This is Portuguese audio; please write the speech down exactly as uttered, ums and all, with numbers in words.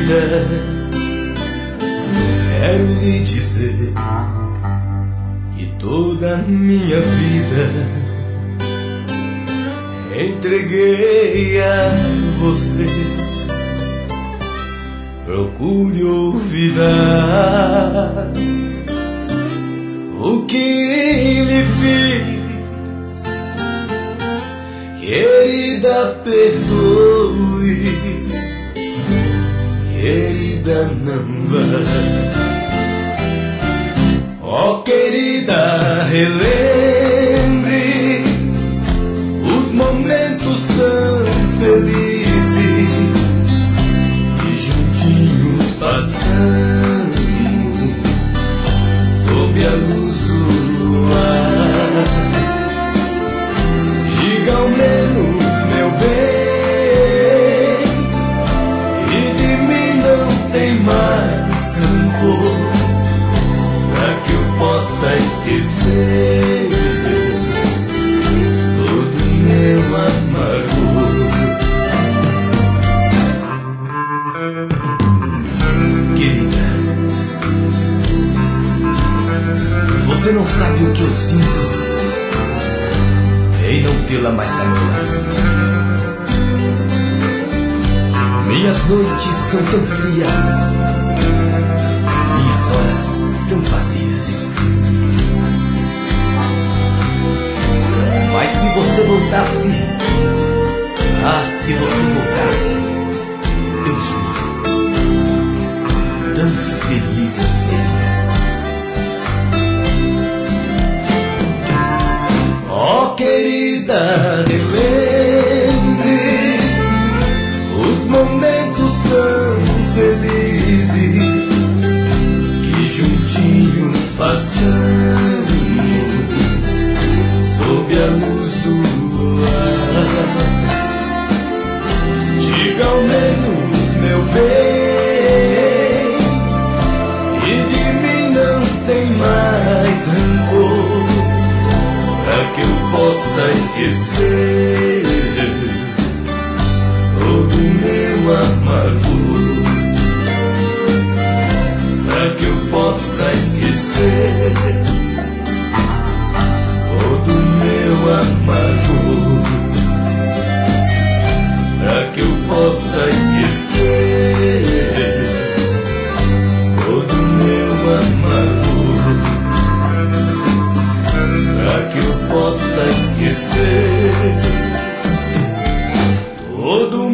vida, quero lhe dizer que toda a minha vida entreguei a você. Procure olvidar o que lhe fiz, querida, perdoe, querida, não vá. Ó, querida, relembre os momentos tão felizes que juntinhos passamos sob a luz do luar. Diga ao menos, meu bem, e de mim não tem mais rancor, pra que eu possa esquecer todo meu amargor. Querida, você não sabe o que eu sinto em não tê-la mais a meu lado. Minhas noites são tão frias, minhas horas tão vazias. Mas se você voltasse, ah, se você voltasse, eu juro, tão feliz eu seria. Ó, querida, relembre os momentos tão felizes que juntinhos passamos sob a luz do luar. Diga ao menos, meu bem, e de mim não tem mais rancor, pra que eu possa esquecer todo meu amargor, pra que eu possa esquecer todo meu amargor, pra que eu possa esquecer todo meu amargor, pra que eu possa esquecer todo